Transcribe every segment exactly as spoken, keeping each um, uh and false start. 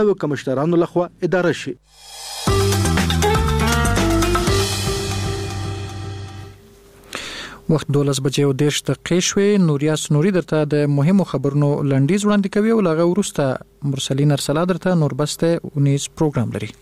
او کمشترانو لخوا اداره شي. وخت دولس بجې او دیرش دقیقې شوې. نوریاس نوري درته د مهمو خبرونو لنډیز وړاندې کوي او هغه وروسته مرسلین ارسلا درته نوربسته ونیز پروګرام لري.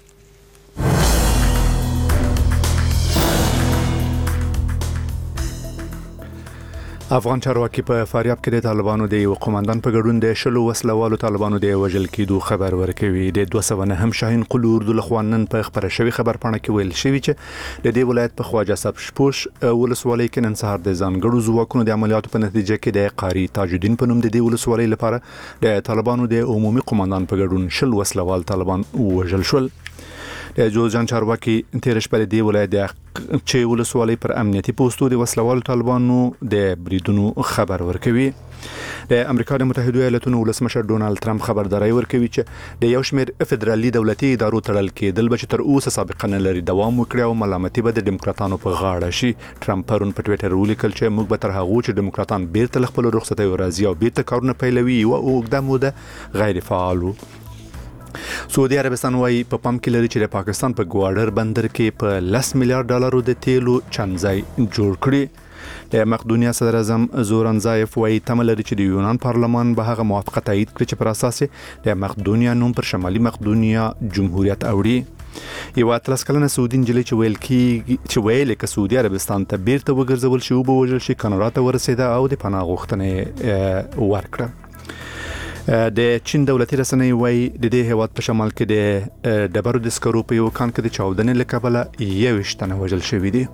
افغان چارواکي په فاریاب کې د طالبانو د یو قومندان په ګډون د شلو وسلوالو طالبانو د وژل کېدو خبر ورکوي. د دوه سوه نه هم شاهین قلور د لخوانن په خبره شوی خبر پاڼه کې ویل شوی چې د دې ولایت په خواجه صاحب شپوش ولسوالۍ کې نن سهار د ځانګړو ځواکونو د عملیاتو په نتیجه کې د قاری تاج الدین په نوم د دې ولسوالۍ لپاره د طالبانو د عمومي قومندان په ګډون شل وسلوال طالبان وژل شول. د جوزجان چارواکي تیر شپه د ولایت د چې ولسوالۍ پر امنیتي پوسټو د وسلوالو طالبانو د بریدونو خبر ورکوي. د امریکا د متحده ایالاتونو ولسمشر ډونالد ټرمپ خبرداري ورکوي چې د یو شمېر فدرالي دولتي ادارو تړل کېدل به تر اوسه سابقه نه لري دوام وکړي او ملامتي به د دیموکراتانو په غاړه شي. ټرمپ پرون په ټویټر ولیکل چې موږ به تر هغه چې دیموکراتان بیرته خپل رخصتۍ راځي او بیرته کارونه پیلوي او اوږده موده غیر فعال وو. سعودي عربستان وايي په پام کې لري چې د پاکستان په ګواډر بندر کې په لس میلیارډ ډالرو د تیلو چانځای جوړ کړي. د مقدونیا صدر اعظم زوران زایف وايي تمه لري چې د یونان پارلمان به هغه موافقه تایید کړي چې پر اساس د مقدونیا نوم پر شمالي مقدونیا جمهوریت اوړي. یو اتلس کلنه سعودي نجلۍ چې ویل کی چې ویل کې سعودي عربستان ته بیرته وګرځول شي او به وژل شي کاناډا ته ورسېده او د پناه غوښتنې ورکړه. د چین دولتي رسنۍ وايي د دې هیواد په شمال کې د ډبرو د سکرو په یو کان کې د چاودنې له کبله یوویشت تنه وژل شوي دي.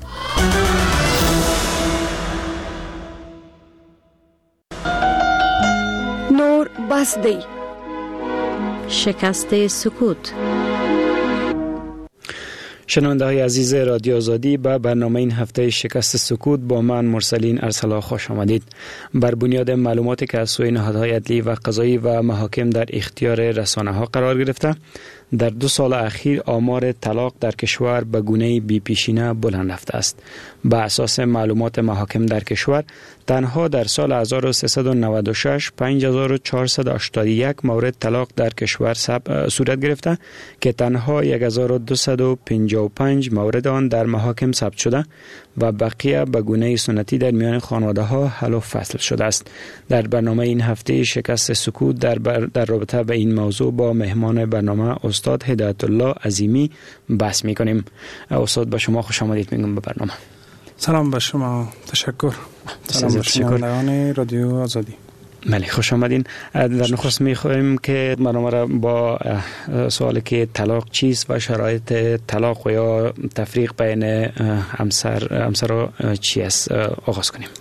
نور بس دی. شکست سکوت. شنونده‌های عزیز رادیو آزادی، به برنامه این هفته شکست سکوت با من مرسلین ارسلا خوش آمدید. بر بنیاد معلوماتی که از سوی نهادهای عدلی و قضایی و محاکم در اختیار رسانه‌ها قرار گرفته، در دو سال اخیر آمار طلاق در کشور به گونه بی پیشینه بلند رفته است. به اساس معلومات محاکم در کشور، تنها در سال هزار و سیصد و نود و شش پنج هزار و چهارصد و هشتاد و یک مورد طلاق در کشور صورت گرفته که تنها یک هزار و دویست و پنجاه و پنج مورد آن در محاکم ثبت شده و بقیه به گونه سنتی در میان خانواده ها حل و فصل شده است. در برنامه این هفته شکست سکوت در, بر در رابطه به این موضوع با مهمان برنامه استاد هدایت الله عظیمی بحث میکنیم. استاد با شما خوش آمدید میگم به برنامه. سلام به شما، تشکر. سلام به شنوندگان رادیو آزادی. بله، خوش آمدین. در نخست میخواهیم که برنامه را با سوالی که طلاق چیست و شرایط طلاق و یا تفریق بین همسر همسر چی است آغاز کنیم.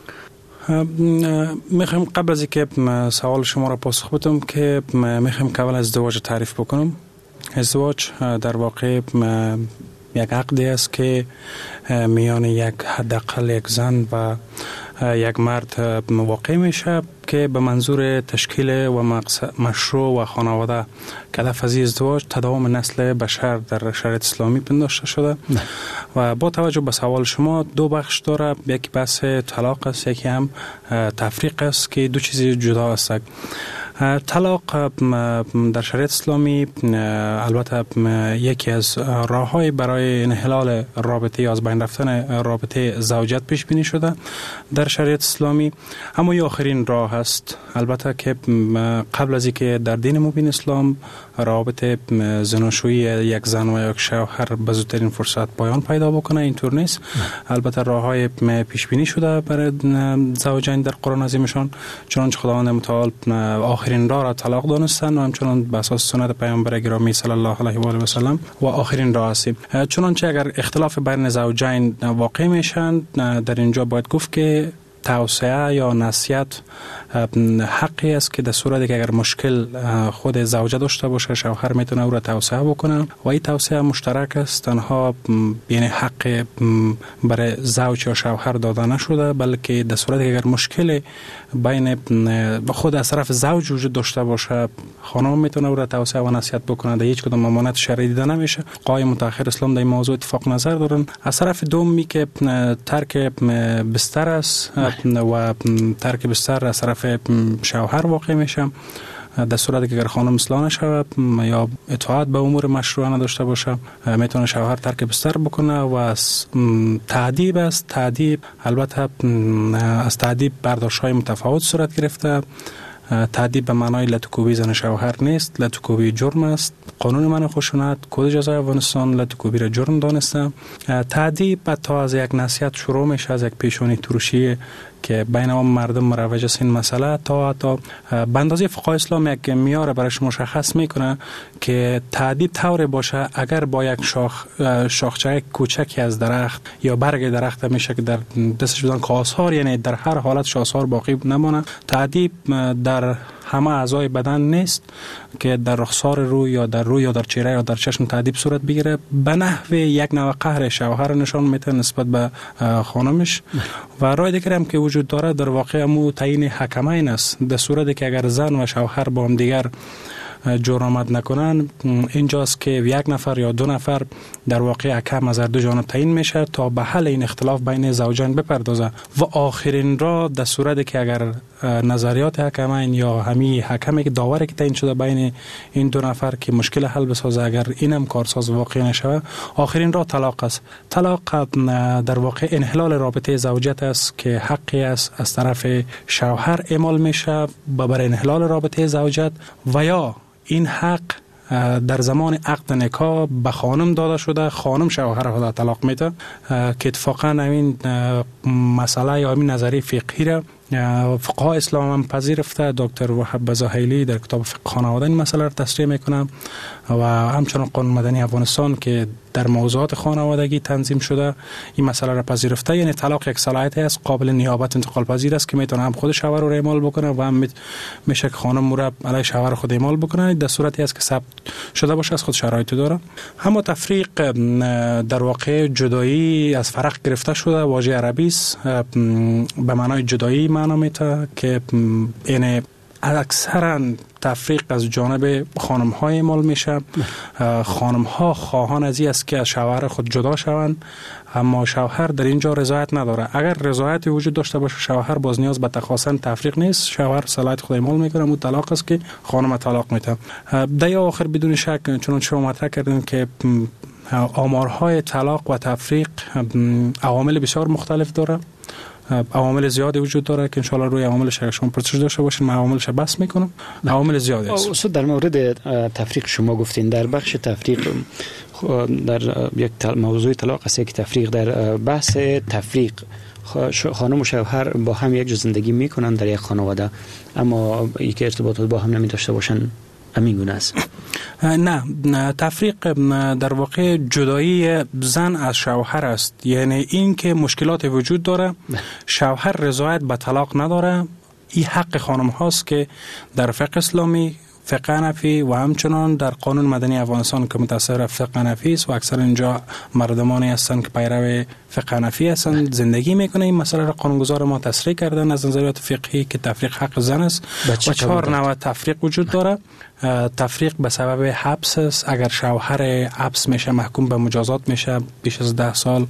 میخوایم قبل از اینکه سوال شما را پاسخ بدم که میخوایم که اول ازدواج تعریف بکنم. ازدواج در واقع یک عقدی است که میان یک حداقل یک زن و یک مرد واقع میشه که به منظور تشکیل و مشروع و خانواده که هدف از ازدواج تداوم نسل بشر در شریعت اسلامی پنداشته شده. نه. و با توجه به سوال شما دو بخش داره، یکی بحث طلاق است، یکی هم تفریق است که دو چیز جدا است. طلاق در شریعت اسلامی البته یکی از راه‌های برای انحلال رابطه یا از بین رفتن رابطه زوجیت پیش بینی شده در شریعت اسلامی، اما این آخرین راه است. البته که قبل از اینکه در دین مبین اسلام رابطه زناشویی یک زن و یک شوهر به زودترین فرصت پایان پیدا بکنه اینطور نیست. البته راه‌های پیش بینی شده برای زوجین در قرآن عظیمشان، چنانچه خداوند متعال آخرین راه را طلاق دانستن و همچنان به اساس سنت پیامبر گرامی صلی الله علیه و آله و سلم و آخرین راه است. چنانچه اگر اختلاف بین زوجین واقع میشن، در اینجا باید گفت که توسعه یا نصیحت حقی است که در صورتی که اگر مشکل خود زوجه داشته باشه، شوهر میتونه او را توسعه بکنه و این توسعه مشترک است. تنها یعنی حق برای زوج یا شوهر داده نشده، بلکه در صورتی که اگر مشکل بین خود از طرف زوج وجود داشته باشه، خانم میتونه او را توسعه و نصیحت بکنه. در هیچ کدام ممانعت شرعی دیده نمیشه. قای متأخر اسلام در این موضوع اتفاق نظر دارن. از طرف دومی که ترک بستر است و ترک بستر از طرف شوهر واقع میشه، در صورتی که اگر خانم اصلاح نشود یا اطاعت به امور مشروع نداشته باشه میتونه شوهر ترک بستر بکنه و از تعذیب است. تعذیب البته از تعذیب برداشت‌های متفاوت صورت گرفته. تعذیب به معنای لطوکوبی زن شوهر نیست، لطوکوبی جرم است. قانون من خشونت کد جزای افغانستان لطوکوبی را جرم دانسته. تعذیب حتی از یک نصیحت شروع میشه، از یک پیشونی ترشی که بین عوام مردم مروج است این مسئله، تا حتی به اندازه فقهای اسلام یک معیار برایش مشخص میکنه که تعذیب طور باشه اگر با یک شاخ شاخچه کوچکی از درخت یا برگ درخت میشه که در دستش بدن که آثار، یعنی در هر حالت آثار باقی نمونه. تعذیب در همه اعضای بدن نیست که در رخسار روی یا در روی یا در چهره یا در چشم تعذیب صورت بگیره. به نحو یک نوع قهر شوهر نشان میده نسبت به خانمش. و راه دیگر هم که وجود داره در واقع امو تعیین حکمین است. در صورتی که اگر زن و شوهر با هم دیگر جرامت نکنن، اینجاست که یک نفر یا دو نفر در واقع حکم از هر دو جانب تعیین میشه تا به حل این اختلاف بین زوجین بپردازه. و آخرین را در صورتی که اگر نظریات حکمین یا همی حکمی که داوری که تعیین شده بین این دو نفر که مشکل حل بسازه، اگر اینم کارساز واقع نشود، آخرین را طلاق است. طلاق در واقع انحلال رابطه زوجیت است که حقی است از طرف شوهر اعمال میشه برای انحلال رابطه زوجیت، و یا این حق در زمان عقد نکاح به خانم داده شده، خانم شوهر خود طلاق میده که اتفاقا این مسئله یا این نظریه فقهی را فقهای اسلام هم پذیرفته. دکتر وهاب زاهیلی در کتاب فقه خانواده این مسئله را تصریح میکنه و همچنان قانون مدنی افغانستان که در موضوعات خانوادگی تنظیم شده این مسئله را پذیرفته. یعنی طلاق یک صلاحیتی است قابل نیابت انتقال پذیر است که میتونه هم خود شوهر رو اعمال بکنه و هم میشه که خانم رو علیه شوهر خود اعمال بکنه در صورتی است که ثبت شده باشه، از خود شرایط داره. اما تفریق در واقع جدایی از فرق گرفته شده، واژه عربی است به معنای جدایی معنا میده که یعنی اکثرا تفریق از جانب خانم ها اعمال میشه. خانم ها خواهان از این است که از شوهر خود جدا شوند، اما شوهر در اینجا رضایت نداره. اگر رضایت وجود داشته باشه شوهر باز نیاز به تخواستن تفریق نیست، شوهر صلاحیت خود اعمال میکنه، اون طلاق است که خانم طلاق میده. در آخر بدون شک چون شما مطرح کردین که آمارهای طلاق و تفریق عوامل بسیار مختلف داره، عوامل زیادی وجود داره که انشالله روی عواملش اگر شما پرسش داشته باشین من عواملش بحث میکنم. عوامل زیادی است. استاد در مورد تفریق شما گفتین در بخش تفریق در یک موضوع طلاق است که تفریق در بحث تفریق خانم و شوهر با هم یک جا زندگی میکنن در یک خانواده اما یک ارتباطات با هم نمی داشته باشن، همین گونه است؟ نه, نه تفریق در واقع جدایی زن از شوهر است. یعنی این که مشکلات وجود داره، شوهر رضایت به طلاق نداره، این حق خانم هاست که در فقه اسلامی، فقه حنفی و همچنان در قانون مدنی افغانستان که متأثر فقه حنفی است و اکثر اینجا مردمانی هستند که پیرو فقه حنفی هستند زندگی میکنه. این مسئله را قانونگذار ما تصریح کردن از نظریات فقهی که تفریق حق زن است و چهار نوع تفریق وجود داره. تفریق به سبب حبس است. اگر شوهر حبس میشه محکوم به مجازات میشه بیش از ده سال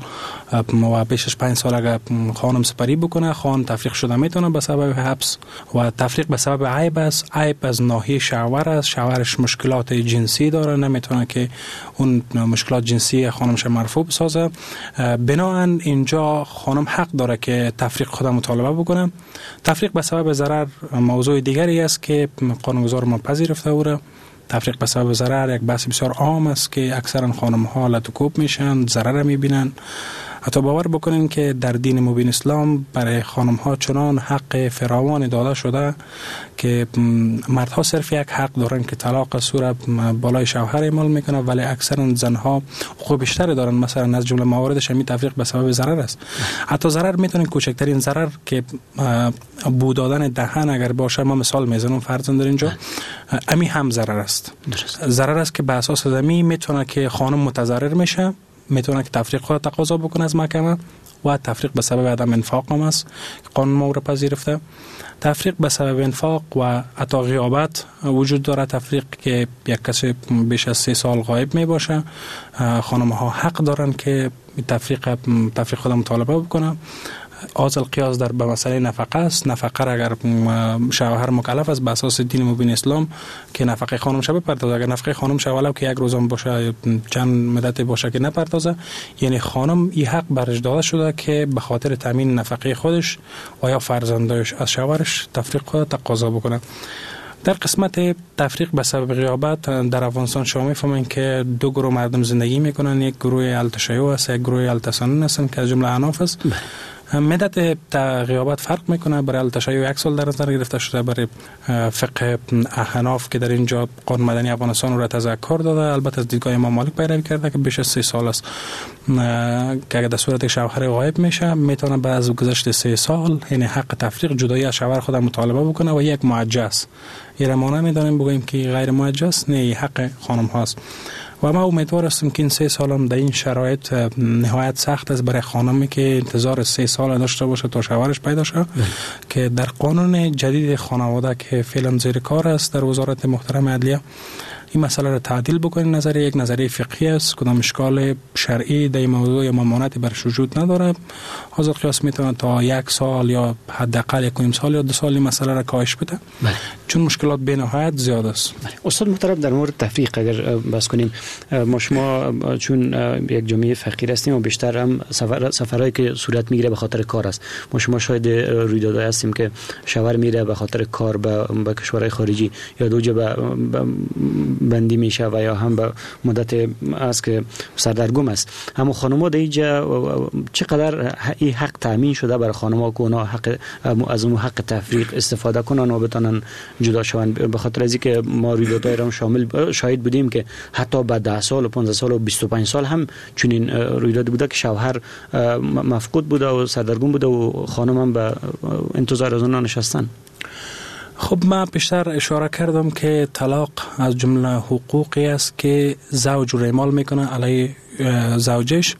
و بیش از پنج سال اگر خانم سپری بکنه خان تفریق شده میتونه به سبب حبس. و تفریق به سبب عیب است. عیب از ناحیه شوهر است، شوهرش مشکلات جنسی داره نمیتونه که اون مشکلات جنسی خانمش مرفوع بسازه، بنابراین اینجا خانم حق داره که تفریق خود مطالبه بکنه. تفریق به سبب ضرر موضوع دیگری است که قانونگذار ما پذیرفته اوره. تفریق به سبب ضرر یک بحث بسیار عام است که اکثرا خانم ها لطوکوب میشن، ضرر میبینن. حتی باور بکنین که در دین مبین اسلام برای خانم ها چنان حق فراوان داده شده که مردها صرف یک حق دارن که طلاق صورت بالای شوهر اعمال میکنه، ولی اکثرا زنها حقوق بیشتری دارن. مثلا از جمله مواردش همین تفریق به سبب ضرر است. حتی ضرر میتونه کوچکترین ضرر که بو دادن دهن اگر باشه، ما مثال میزنم فرضاً در اینجا، امی هم ضرر است. ضرر است که به اساس زمین میتونه که خانم متضرر میشه، میتونه که تفریق خود تقاضا بکنه از محکمه. و تفریق به سبب عدم انفاق هم است قانون ما رو پذیرفته. تفریق به سبب انفاق و حتی غیابت وجود داره. تفریق که یک کسی بیش از سه سال غایب می باشه، خانم ها حق دارن که تفریق تفریق خود مطالبه بکنه. آزل قیاس در به مسئله نفقه است. نفقه را اگر شوهر مکلف است به اساس دین مبین اسلام که نفقه خانم شب بپردازه، اگر نفقه خانم شب ولو که یک روزم باشه چند مدت باشه که نپردازه، یعنی خانم این حق برش داده شده که به خاطر تامین نفقه خودش و یا فرزندانش از شوهرش تفریق خود تقاضا بکنه. در قسمت تفریق به سبب غیابت در افغانستان شما میفهمین که دو گروه مردم زندگی میکنن، یک گروه التشیع است، یک گروه التسنن هستن که از جمله احناف است. مدت غیابت فرق میکنه. برای التشیع یک سال در نظر گرفته شده، برای فقه احناف که در اینجا قانون مدنی افغانستان را تذکر داده، البته از دیدگاه امام مالک پیروی کرده که بیش از سه سال است که اگر در صورت شوهر غایب میشه میتونه بعد از گذشت سه سال یعنی حق تفریق جدایی از شوهر خود مطالبه بکنه و یک معجز یه ما نمیدانیم بگوییم که غیر معجز نه، حق خانم هاست. و ما امیدوار هستیم که این سه سال هم در این شرایط نهایت سخت است برای خانمی که انتظار سه سال داشته باشه تا شوهرش پیدا شه، که در قانون جدید خانواده که فعلا زیر کار است در وزارت محترم عدلیه این مسئله را تعدیل بکنیم. نظریه یک نظریه فقهی است، کدام اشکال شرعی در این موضوع یا ممانعتی برش وجود نداره. حاضر قیاس میتونه تا یک سال یا حداقل یک نیم سال یا دو سال این مسئله را کاهش بده. بله. چون مشکلات به نهایت زیاد است. بله. استاد محترم در مورد تفریق اگر بحث کنیم، ما شما چون یک جامعه فقیر هستیم و بیشتر هم سفر سفرهایی که صورت میگیره به خاطر کار است، ما شما شاید رویدادهای هستیم که شوهر میره به خاطر کار به, به کشورهای خارجی یا دو جا به بندی میشه و یا هم به مدت است که سردرگم است. اما خانم‌ها در اینجا چقدر این حق تامین شده برای خانم‌ها که اونا حق از اون حق تفریق استفاده کنن و بتونن جدا شوند؟ به خاطر از اینکه ما رویدادهای را شامل شاهد بودیم که حتی بعد ده سال و پانزده سال و بیست و پنج سال هم چنین رویداد بوده که شوهر مفقود بوده و سردرگم بوده و خانم هم به انتظار از اونها نشستن. خب ما بیشتر اشاره کردم که طلاق از جمله حقوقی است که زوج رو اعمال میکنه علیه زوجش.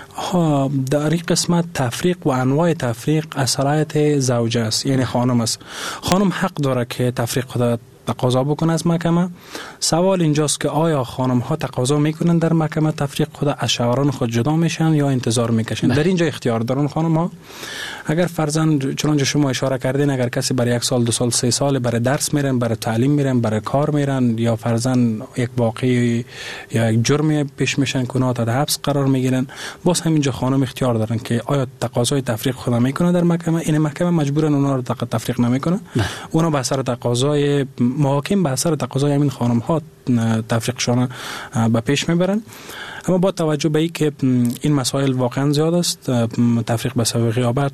ها در این قسمت تفریق و انواع تفریق از صلاحیت زوج است، یعنی خانم است. خانم حق داره که تفریق خود تقاضا بکنه از محکمه. سوال اینجاست که آیا خانم ها تقاضا میکنن در محکمه تفریق خود از شوهران خود جدا میشن یا انتظار میکشن؟ در اینجا اختیار دارن خانم ها. اگر فرزند چنانچه شما اشاره کردین، اگر کسی برای یک سال دو سال سه سال برای درس میرن، برای تعلیم میرن، برای کار میرن، یا فرزند یک واقعی یا یک جرمی پیش میشن که تا حبس قرار میگیرن، باز همینجا خانم اختیار دارن که آیا تقاضای تفریق خود میکنه در محکمه. این محکمه مجبورن اونا رو تفریق نمیکنه، اونا به اثر تقاضای محاکم به اثر تقاضای همین خانم ها تفریقشان به پیش میبرن. اما با توجه به اینکه این مسائل واقعا زیاد است، تفریق به سبب غیابت،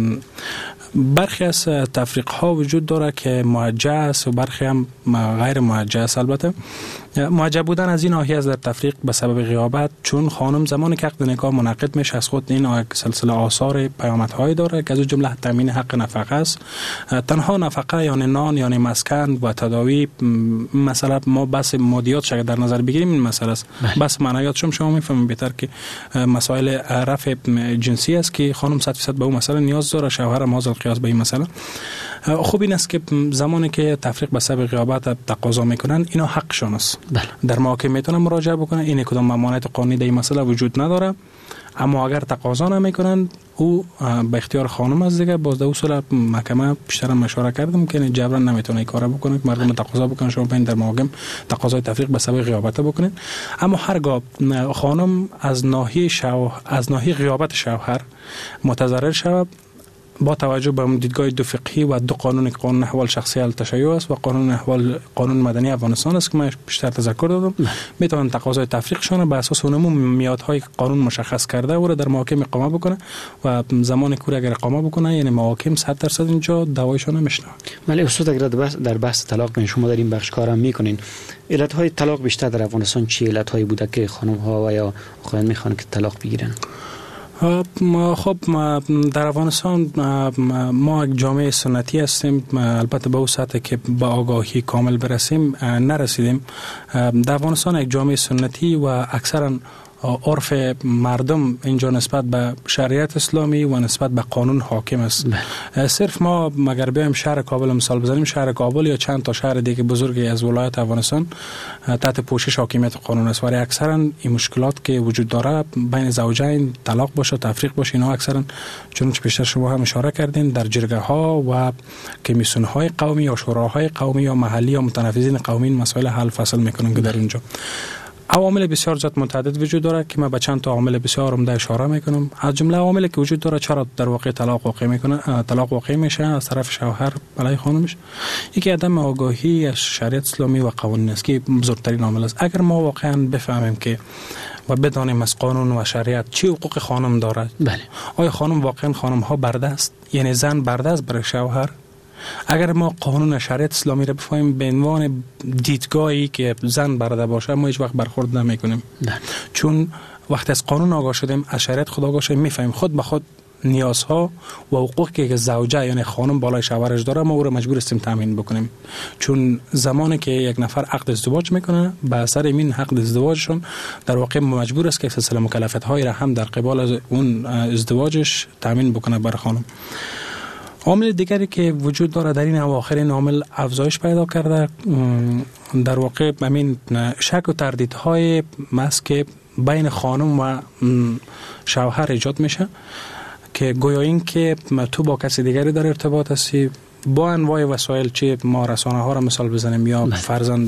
برخی از تفریق ها وجود داره که موجه و برخی هم غیر موجه است. البته موجه بودن از این ناحیه از در تفریق به سبب غیابت، چون خانم زمانی که عقد نکاح منعقد میشه از خود این سلسله آثار پیامدهایی داره که از جمله تامین حق نفقه است. تنها نفقه یعنی نان یعنی مسکن و تداوی، مثلا ما بس مادیات شاید در نظر بگیریم این مسئله است. بس معنویات شما شما میفهمید بهتر که مسائل رفع جنسی است که خانم صد درصد به اون مسئله نیاز داره، شوهر هم حاضر قیاس به این مسئله. خوب این است که زمانی که تفریق به سبب غیابت تقاضا میکنن اینا حقشون است. بله. در محاکمه میتونن مراجعه بکنن، این کدام ممانعت قانونی در این مسئله وجود نداره. اما اگر تقاضا نمیکنن او به اختیار خانم است دیگه. باز در اصول محکمه بیشتر مشوره کردم که جبران نمیتونه این کارا بکنه که مردم تقاضا بکنن شما پایین در محاکم تقاضای تفریق به سبب غیابت بکنین. اما هرگاه خانم از ناحیه شوهر از ناحیه غیابت شوهر متضرر شود، با توجه به دیدگاه دو فقهی و دو قانون، قانون احوال شخصی التشیع است و قانون احوال قانون مدنی افغانستان است که من بیشتر تذکر دادم، میتونن تقاضای تفریقشون به اساس اون میادهای قانون مشخص کرده و در محاکم اقامه بکنه و زمان کوری اگر اقامه بکنه یعنی محاکم صد درصد اینجا دعوایشون نمیشنه. ولی استاد اگر در بحث طلاق شما در این بخش کارم میکنین، علتهای طلاق بیشتر در افغانستان چی علتهایی بوده که خانم ها و یا آقایان میخوان که طلاق بگیرن؟ خب در افغانستان ما یک جامعه سنتی هستیم، البته به اون سطح که به آگاهی کامل برسیم نرسیدیم. در افغانستان یک جامعه سنتی و اکثرا عرف مردم اینجا نسبت به شریعت اسلامی و نسبت به قانون حاکم است. صرف ما مگر بیایم شهر کابل مثال بزنیم، شهر کابل یا چند تا شهر دیگه بزرگی از ولایت افغانستان تحت پوشش حاکمیت قانون است، ولی اکثرا این مشکلات که وجود داره بین زوجین، طلاق باشه، تفریق باشه، اینا اکثرا چون که پیشتر شما هم اشاره کردین در جرگه ها و کمیسیون های قومی یا شوراهای قومی یا محلی یا متنفذین قومی مسائل حل فصل میکنن که در اینجا عوامل بسیار زیاد متعدد وجود داره که من به چند تا عامل بسیار عمده اشاره میکنم. از جمله عواملی که وجود داره چرا در واقع طلاق واقع میکنه طلاق واقع میشه از طرف شوهر علیه خانمش، یکی عدم آگاهی از شریعت اسلامی و قوانین است که بزرگترین عامل است. اگر ما واقعا بفهمیم که و بدانیم از قانون و شریعت چه حقوق خانم دارد، بله آیا خانم واقعا خانم ها برده است، یعنی زن برده است برای شوهر؟ اگر ما قانون شریعت اسلامی را بفهمیم به عنوان دیدگاهی که زن برده باشه، ما هیچ وقت برخورد نمیکنیم، چون وقتی از قانون آگاه شدیم، از شریعت خود آگاه شدیم، میفهمیم خود به خود نیازها و حقوقی که زوجه یعنی خانم بالای شوهرش داره ما او را مجبور هستیم تامین بکنیم. چون زمانی که یک نفر عقد ازدواج میکنه، به اثر این عقد ازدواجشون در واقع مجبور است که سلسله مکلفیت هایی را هم در قبال از اون ازدواجش تامین بکنه بر خانم. عامل دیگری که وجود داره در این اواخر این عامل افزایش پیدا کرده، در واقع همین شک و تردیدهای است که بین خانم و شوهر ایجاد میشه که گویا این که تو با کسی دیگری در ارتباط هستی، با انواع وسایل، چه ما رسانه ها را مثال بزنیم یا فرضاً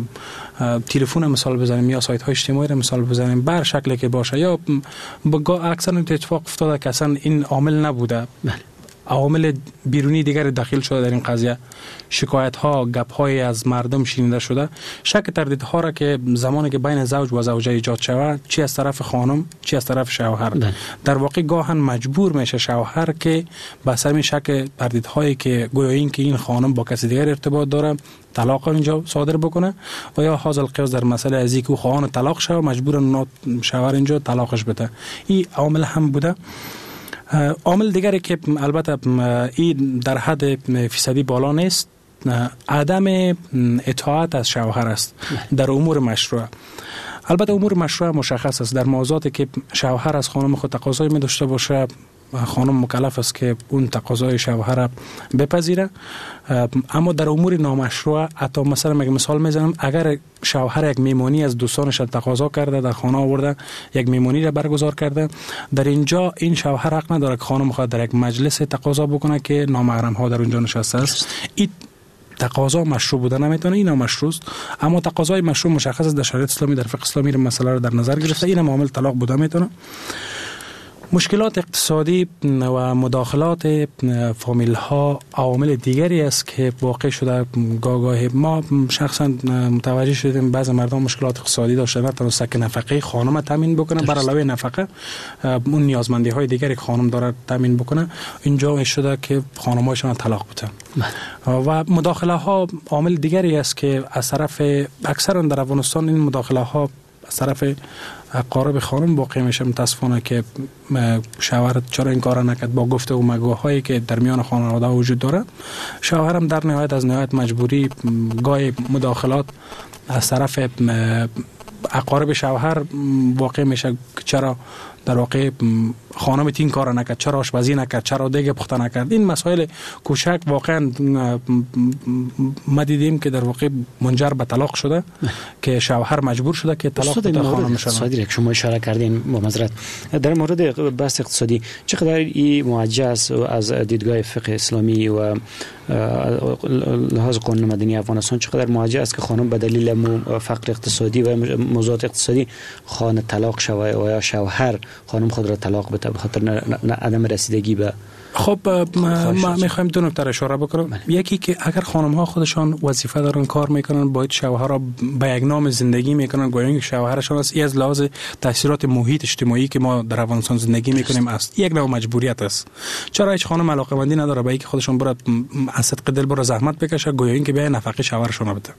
تلفن مثال بزنیم یا سایت های اجتماعی را مثال بزنیم، بر شکلی که باشه، یا اکثر اتفاق افتاده که اصلا این عامل نبوده، عوامل بیرونی دیگر داخل شده در این قضیه، شکایت ها، گپ های از مردم شنیده شده، شک تردید ها را که زمانی که بین زوج و زوجه ایجاد شود، چی از طرف خانم چی از طرف شوهر، در واقع گاهن مجبور میشه شوهر که به اثر این شک تردید هایی که گویا این که این خانم با کسی دیگر ارتباط داره طلاق اینجا صادر بکنه، و یا حاصل قیاس در مسئله از اینکه خواهان طلاق شود مجبور شوهر اینجا طلاقش بده. این عامل هم بوده. عامل دیگری که البته این در حد فیصدی بالا نیست، عدم اطاعت از شوهر است در امور مشروع. البته امور مشروع مشخص است، در موضوعاتی که شوهر از خانم خود تقاضای می داشته باشه، خانم مکلف است که اون تقاضای شوهر را بپذیره. اما در امور نامشروع، حتی مثلا یک مثال میزنم، اگر شوهر یک میمونی از دوستانش تقاضا کرده، در خانه آورده یک میمونی را برگزار کرده، در اینجا این شوهر حق نداره که خانم خود در یک مجلس تقاضا بکنه که نامحرم ها در اونجا نشسته است. این تقاضا مشروع بوده نمیتونه، این مشروع است. اما تقاضای مشروع مشخص است در شریعت اسلامی، در فقه اسلامی مسئله رو در نظر گرفته، این معامل طلاق بوده میتونه. مشکلات اقتصادی و مداخلات فامیل ها عوامل دیگری است که واقع شده. گاهی ما شخصا متوجه شدیم بعضی مردم مشکلات اقتصادی داشتن، نتونسته که نفقه خانم تامین بکنه، بر علاوه نفقه اون نیازمندی های دیگری که خانم داره تامین بکنه، اینجا شده که خانم‌هاشون طلاق بده. و مداخله ها عامل دیگری است که از طرف اکثرا در افغانستان این مداخله ها از طرف اقارب خانم واقع میشه. متاسفانه که شوهر چرا این کار نکرد، با گفته و مگوهایی که در میان خانواده وجود داره، شوهرم در نهایت از نهایت مجبوری گاهی مداخلات از طرف اقارب شوهر واقع میشه که چرا در واقع خانم این کار نکرد، چرا آشپزی نکرد، چرا دیگه پخته نکرد. این مسائل کوچک واقعا ما دیدیم که در واقع منجر به طلاق شده که شوهر مجبور شده که طلاق بده خانم شده. اقتصادی که شما اشاره کردین با معذرت، در مورد بحث اقتصادی چقدر این موجه است از دیدگاه فقه اسلامی و لحاظ قانون مدنی افغانستان، چقدر موجه است که خانم به دلیل فقر اقتصادی و موضوعات اقتصادی خانه طلاق شود و یا شوهر خانم خود را طلاق بده به خاطر عدم رسیدگی به. خب ما میخوایم دو نکته اشاره بکنم. یکی که اگر خانم ها خودشان وظیفه دارن، کار میکنن، باید شوهر را به یک نام زندگی میکنن، گویا اینکه شوهرشان است. این از لحاظ تاثیرات محیط اجتماعی که ما در افغانستان زندگی میکنیم است، یک نوع مجبوریت است. چرا هیچ خانم علاقه‌مندی نداره به اینکه خودشان برات از صدق دل برا زحمت بکشه، گویا اینکه به نفقه شوهرشان بده.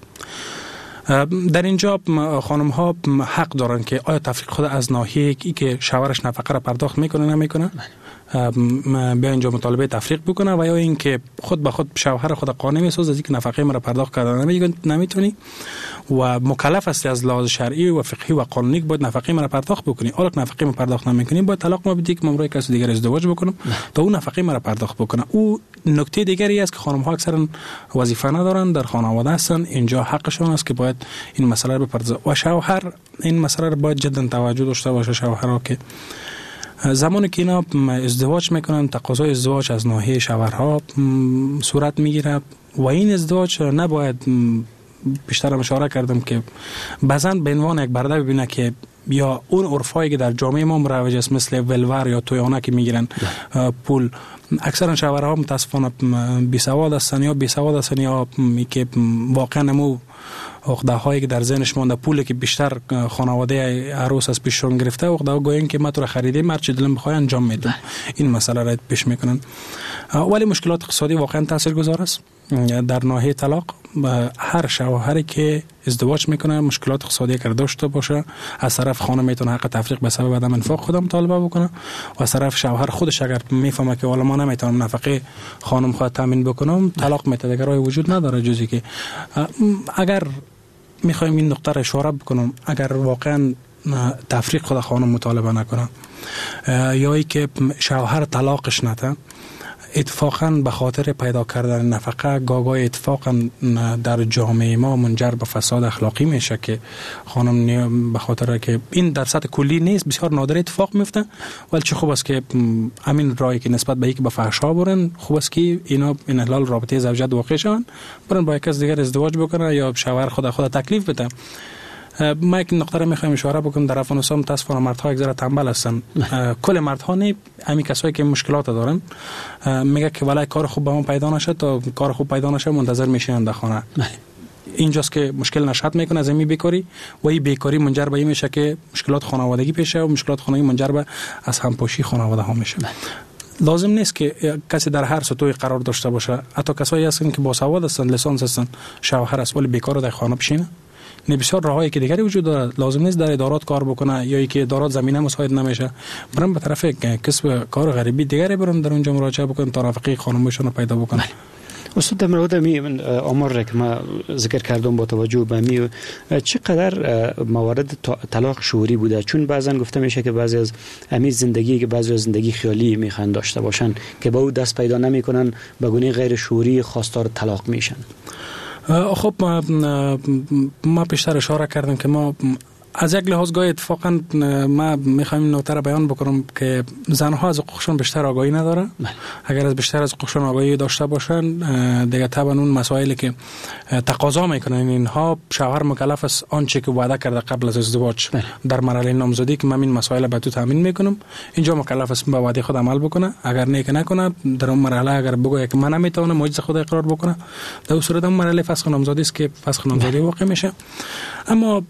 در اینجا خانم ها حق دارن که آیا تفریق خود از ناحیه ای که شوهرش نفقه را پرداخت میکنه نمیکنه، بیا اینجا مطالبه تفریق بکنه و یا اینکه خود به خود شوهر خود قانع میسازه از اینکه نفقه مرا پرداخت کردن نمیتونی و مکلف هستی از لحاظ شرعی و فقهی و قانونی باید نفقه مرا پرداخت بکنی. حالا که نفقه مرا پرداخت نمیکنی باید طلاق ما بدی که من برای کسی دیگر ازدواج بکنم تا اون نفقه مرا پرداخت بکنه. او نکته دیگری است که خانم ها اکثرا وظیفه ندارن، در خانواده هستن، اینجا حقشون است که باید این مسئله رو بپردازه و شوهر این مسئله رو باید جدا توجه داشته باشه. شوهرها که زمانی که اینا ازدواج میکنن تقاضای ازدواج از ناحیه شوهرها صورت میگیره و این ازدواج نباید، بیشتر اشاره کردم که بعضا به عنوان یک برده ببینه که یا اون عرفایی که در جامعه ما مروج است مثل ولور یا تویانه که میگیرن پول. اکثرا شوهرها متاسفانه بی سواد هستن یا بی سواد هستن یا که واقعا نمو عقده هایی که در ذهنش مونده پولی که بیشتر خانواده عروس از پیششون گرفته عقده ها گوین که ما تو را خریدیم هر چی دلم بخواد انجام میدم. این مسئله را پیش میکنن ولی مشکلات اقتصادی واقعا تاثیرگذار است در ناحیه طلاق. هر شوهری که ازدواج میکنه مشکلات اقتصادی که داشته باشه از طرف خانم میتونه حق تفریق به سبب عدم انفاق خودم مطالبه بکنه و از طرف شوهر خودش اگر میفهمه که والا ما نمیتونم نفقه خانم خود تامین بکنم طلاق میده. دیگه راه وجود نداره جزی که اگر میخوایم این نقطه را اشاره بکنم اگر واقعا تفریق خود خانم مطالبه نکنه یا ای که شوهر طلاقش نده اتفاقا به خاطر پیدا کردن نفقه گاگای اتفاقا در جامعه ما منجر به فساد اخلاقی میشه که خانم به خاطر که این در سطح کلی نیست بسیار نادر اتفاق میفته ولی چه خوب است که همین رایی که نسبت به یک به فحشا برن خوب است که اینا این احلال رابطه زوجیت واقع شون برن با یک کس دیگر ازدواج بکنن یا شوهر خود خود تکلیف بده. ما یک نقطه را میخوایم اشاره بکنم در افغانستان متاسفانه مردها یک ذره تنبل هستن. کل مردها نه همین کسایی که مشکلات دارن میگه که ولای کار خوب به ما پیدا نشه تا کار خوب پیدا نشه منتظر میشین در خانه. اینجاست که مشکل نشات میکنه از این بیکاری و این بیکاری منجر به این میشه که مشکلات خانوادگی پیشه و مشکلات خانگی منجر به از همپاشی خانواده ها میشه. لازم نیست که کسی در هر سطوحی قرار داشته باشه. حتی کسایی هستن که با سواد هستن لیسانس هستن شوهر است ولی بیکار در خانه بشینه. نه بسیار راهایی که دیگری وجود داره. لازم نیست در ادارات کار بکنه یا اینکه ادارات زمینه مساعد نمیشه برن به طرف کسب کار غریبی دیگری برن در اونجا مراجعه بکنن تا رفقی خانمشون رو پیدا بکنن. استاد در مورد می آمار را که ما ذکر کردم با توجه به می چقدر موارد طلاق شعوری بوده؟ چون بعضن گفته میشه که بعضی از امی زندگی که بعضی از زندگی خیالی میخوان داشته باشن که با او دست پیدا نمیکنن به گونه غیر شعوری خواستار طلاق میشن. خب ما, ما پیشتر اشاره کردم که ما از یک لحاظ گاهی اتفاقا ما میخوایم این نکته را بیان بکنم که زنها از حقوقشون بیشتر آگاهی نداره. اگر از بیشتر از حقوقشون آگاهی داشته باشن دیگه طبعا اون مسائلی که تقاضا میکنن اینها شوهر مکلف است آنچه که وعده کرده قبل از ازدواج در مرحله نامزدی که من این مسائل به تو تامین میکنم اینجا مکلف است به وعده خود عمل بکنه. اگر نه که نکنه در اون مرحله اگر بگه که من نمیتونم معجز خود اقرار بکنه در اون صورت اون مرحله فسخ نامزدی است که فسخ نامزدی واقع میشه. اما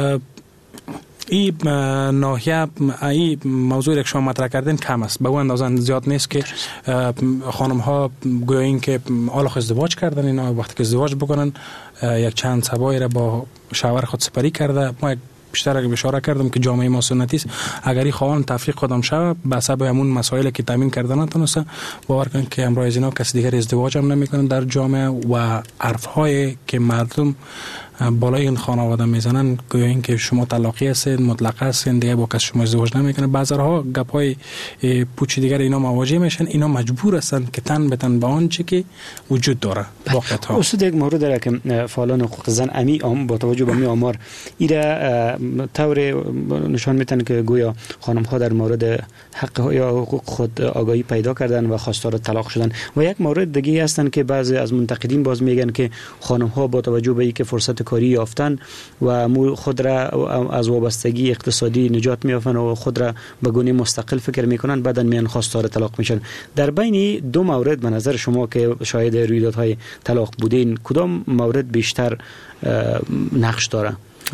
این ناحیه این موضوعی که شما مطرح کردین کم است به اون اندازه زیاد نیست که خانم ها گویا این که حالا ازدواج کردن اینا وقتی که ازدواج بکنن یک چند سبایی را با شوهر خود سپری کرده. ما بیشتر اگه اشاره کردم که جامعه ما سنتی است اگر این خواهان تفریق خودم شود به سبب همون مسائلی که تامین کردن نتونسته باور کنید که امروز اینا کسی دیگر ازدواج هم نمیکنن در جامعه و عرف‌های که مردم بالای این خانواده میزنن گویا این که شما طلاقی هستید مطلق هستید دیگه با کس شما ازدواج نمیکنه. بعضی‌ها گپ‌های پوچ دیگر اینا مواجه میشن. اینا مجبور هستن که تن به تن به آنچه که وجود داره واقعا. استاد یک مورد داره که فعالان حقوق زن امی ام با توجه به می آمار ایره طور نشان میتن که گویا خانم ها در مورد حق یا حقوق خود آگاهی پیدا کردن و خواستار طلاق شدن و یک مورد دیگه هستن که بعضی از منتقدین باز میگن که خانم ها با توجه به اینکه فرصت کاری یافتن و خود را از وابستگی اقتصادی نجات میافن و خود را به گونه مستقل فکر میکنن بعدن میان خواستار طلاق میشن. در بین دو مورد به نظر شما که شاهد رویدادهای طلاق بودین کدام مورد بیشتر نقش داره؟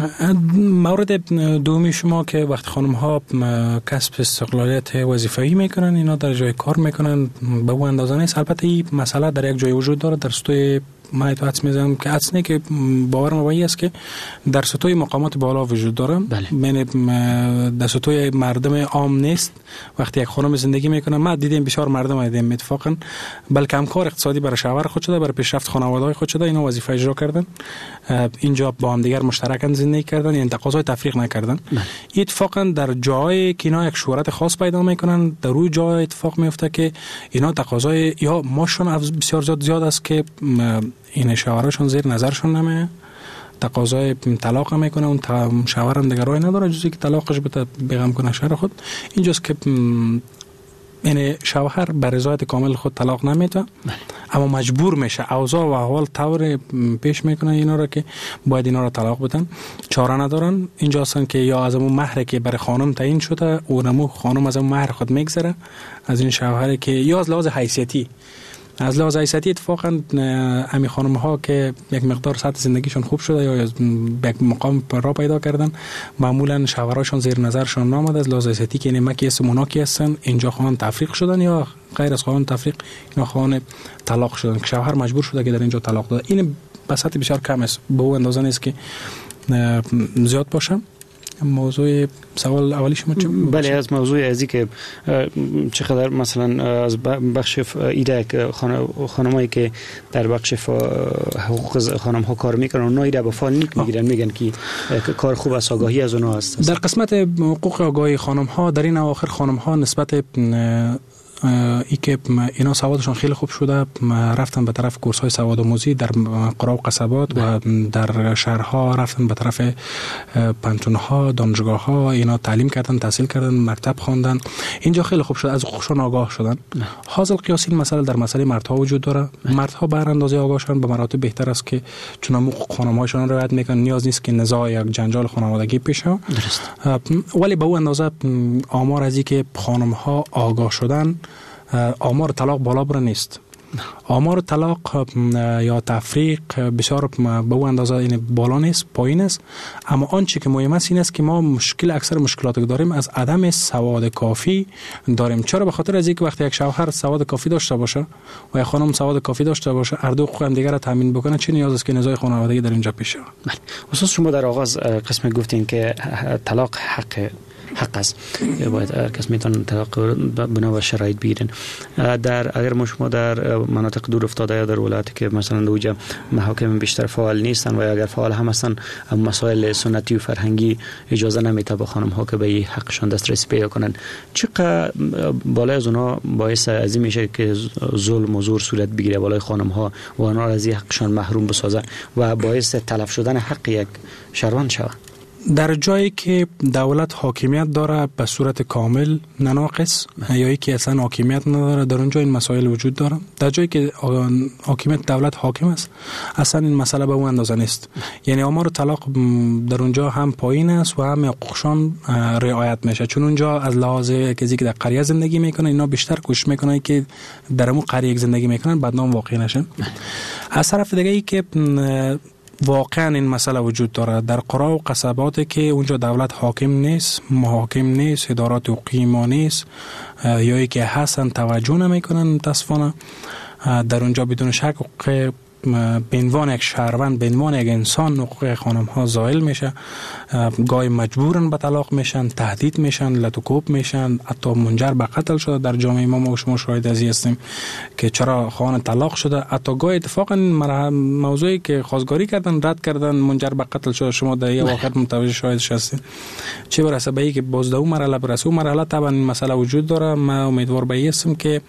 مورد دومی شما که وقت خانم ها کسب استقلالیت وظیفه‌ای میکنن اینا در جای کار میکنن به اون اندازه نیست. البته این مسئله در یک جای وجود داره در سطح من تو حدس میزنم که اصلا که باور مبایی است که در سطوح مقامات بالا وجود داره. بله. در سطوح مردم عام نیست. وقتی یک خانم زندگی میکنه، ما دیدیم بسیار مردم دیدیم اتفاقا بلکه همکار اقتصادی برای شوهر خود شده، برای پیشرفت خانواده‌های خود شده، اینا وظیفه اجرا کردن، اینجا با هم دیگر مشترکاً زندگی کردن، یعنی تقاضای تفریق نکردن. اتفاقا در جای که اینا یک شهرت خاص پیدا میکنن، در روی جای اتفاق میفته که اینا تقاضای یا ماشون بسیار زیاد زیاد است که این شوهرشون زیر نظرشون نمیه، تقاضای طلاق میکنه، اون شوهرم دیگه راه نداره جزی که طلاقش بده بگم کنه شهر خود. اینجاست که یعنی شوهر به رضایت کامل خود طلاق نمیده، اما مجبور میشه، اوضاع و احوال طور پیش میکنه اینا را که باید اینا را طلاق بدن، چاره ندارن. اینجا هستن که یا از اون مهر که برای خانم تعیین شده اونمو خانم از اون مهر خود میگذره از این شوهر، که یا از لحاظ حیثیتی از لحاظ حیثیتی اتفاقا امی خانم ها که یک مقدار سطح زندگیشون خوب شده یا یک مقام را پیدا کردن، معمولا شوهراشون زیر نظرشون نامد از لحاظ حیثیتی که اینه مکی اسم اونا کی هستن، اینجا خواهان تفریق شدن یا غیر از خواهان تفریق اینا خواهان طلاق شدن که شوهر مجبور شده که در اینجا طلاق داده. این به سطح بسیار کم است، به اون اندازه نیست که زیاد باشه. موضوع سوال اولی شما چه؟ بله، از موضوع ازی که چقدر مثلا از بخش ایده خانمایی که در بخش حقوق خانم ها کار میکنن اونها ایده با فال نیک میگیرن، میگن که کار خوب است، آگاهی از اونها است. در قسمت حقوق آگاهی خانم ها در این اواخر خانم ها نسبت ای که اینا سوادشون خیلی خوب شده، رفتن به طرف کورس های سواد آموزی در قرا و قصبات و در شهرها، رفتن به طرف پانتون ها، دانشگاه ها، اینا تعلیم کردن، تحصیل کردن، مکتب خواندن، اینجا خیلی خوب شده، از حقوقشون آگاه شدن. حاصل قیاس این مسئله در مسئله مردها وجود داره. مردها به اندازه آگاهشون به مراتب بهتر است که چون حقوق خانم‌هاشون رو رعایت میکنن، نیاز نیست که نزاع یا جنجال خانوادگی پیش شه. ولی به اون اندازه آمار از اینکه خانم‌ها آگاه شدن، آمار طلاق بالا بر نیست. آمار طلاق یا تفریق بسیار به اون اندازه این بالا نیست، پایین است. اما آنچه که مهم است این است که ما مشکل اکثر مشکلاتی که داریم از عدم سواد کافی داریم. چرا؟ به خاطر از اینکه وقتی یک شوهر سواد کافی داشته باشه و یک خانم سواد کافی داشته باشه، هر دو حقوق هم دیگر را تامین بکنه، چه نیاز است که نزاع خانوادگی در اینجا پیش بره. استاد، شما در آغاز قسم گفتین که طلاق حق حق است، باید هر کس میتونه طلاق بنا و شرایط بگیرن. در اگر ما شما در مناطق دور افتاده یا در ولایتی که مثلا دوجا محاکم بیشتر فعال نیستن و اگر فعال هم هستن، مسائل سنتی و فرهنگی اجازه نمیده به خانم ها که به این حقشان دسترسی پیدا کنن، چقدر بالای از اونها باعث از این میشه که ظلم و زور صورت بگیره بالای خانم ها و اونها از این حقشان محروم بسازه و باعث تلف شدن حق یک شهروند شود؟ در جایی که دولت حاکمیت داره به صورت کامل نه ناقص، یا ای که اصلا حاکمیت نداره، در اونجا این مسائل وجود داره. در جایی که حاکمیت دولت حاکم است، اصلا این مسئله به اون اندازه نیست. یعنی آمار طلاق در اونجا هم پایین است و هم حقوقشان رعایت میشه، چون اونجا از لحاظ کسی که در قریه زندگی میکنه اینا بیشتر کوشش میکنن که در اون قریه زندگی میکنن بدنام واقع نشن. از طرف دیگه ای که واقعا این مسئله وجود داره در قرا و قصبات که اونجا دولت حاکم نیست، محاکم نیست، ادارات حقوقی ما نیست، یا ای که هستن توجه نمیکنن متاسفانه، در اونجا بدون شک حقوق به عنوان یک شهروند، به عنوان یک انسان حقوق خانم ها زائل میشه، گاهی مجبورن به طلاق میشن، تهدید میشن، لطوکوب میشن، حتی منجر به قتل شده. در جامعه ما ما شما شاهد از هستیم که چرا خواهان طلاق شده، حتی گاهی اتفاقا موضوعی که خواستگاری کردن رد کردن منجر به قتل شده. شما در یه وقت متوجه شاهدش هستید. چه برسه به اینکه باز دو مرحله برسه، اون مرحله طبعا این مسئله وجود داره. من امیدوار به هستم که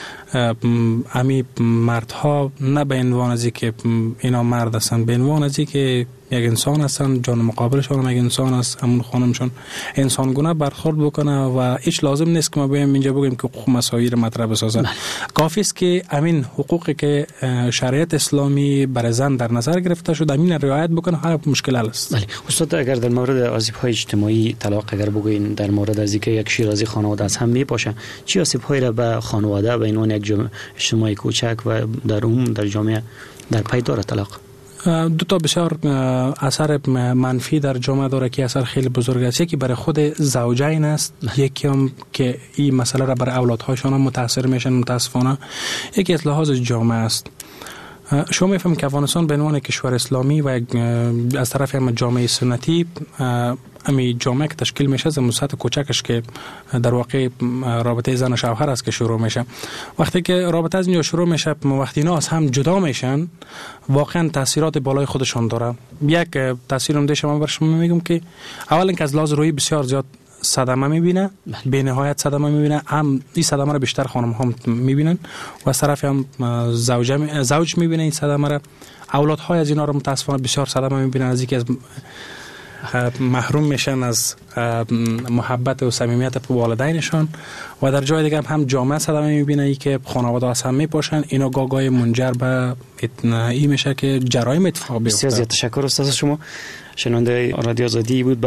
امی مردها نه به عنوان از که اینا مرد هستن، به عنوان از که یک انسان هستن، جان مقابلشان هم یک انسان است، همون خانمشون انسان گونه برخورد بکنه و هیچ لازم نیست که ما بیایم اینجا بگیم که حقوق مساوی رو مطرح بسازن. کافی است که همین حقوقی که شریعت اسلامی برای زن در نظر گرفته شده همین رعایت بکنه، هر مشکل حل است. بله استاد، اگر در مورد آسیب‌های اجتماعی طلاق اگر بگوین، در مورد از اینکه یک شیرازی خانواده از هم میپاشه، چه آسیب‌هایی را به خانواده به عنوان یک جامعه اجتماعی کوچک و در عموم در جامعه در پی داره طلاق؟ دو تا بسیار اثر منفی در جامعه داره که اثر خیلی بزرگ است. یکی برای خود زوجین است، یکی هم که این مسئله را برای اولادهاشون هم متاثر میشن متاسفانه، یکی از لحاظ جامعه است. شما میفهمید که افغانستان به عنوان کشور اسلامی و از طرف هم جامعه سنتی، امی جامعه که تشکیل میشه از مساحت کوچکش که در واقع رابطه زن و شوهر است که شروع میشه. وقتی که رابطه از اینجا شروع میشه، وقتی اینا از هم جدا میشن، واقعا تاثیرات بالای خودشون داره. یک تاثیر عمده شما بر شما میگم که اولا که از لحاظ روحی بسیار زیاد صدمه میبینه، به نهایت صدمه میبینه. هم این صدمه رو بیشتر خانم هم میبینن و از طرف هم زوج زوج میبینه این صدمه رو. اولادهای از اینا رو متاسفانه بسیار صدمه میبینن، از اینکه از محروم میشن از محبت و صمیمیت والدینشان. و در جای دیگه هم جامعه صدمه میبینه ای که خانواده از هم میپاشن. اینا گاگای منجر به این میشه که جرایم اتفاق بیفته. بسیار زیاد تشکر استاد شما. شنونده رادیو آزادی بود.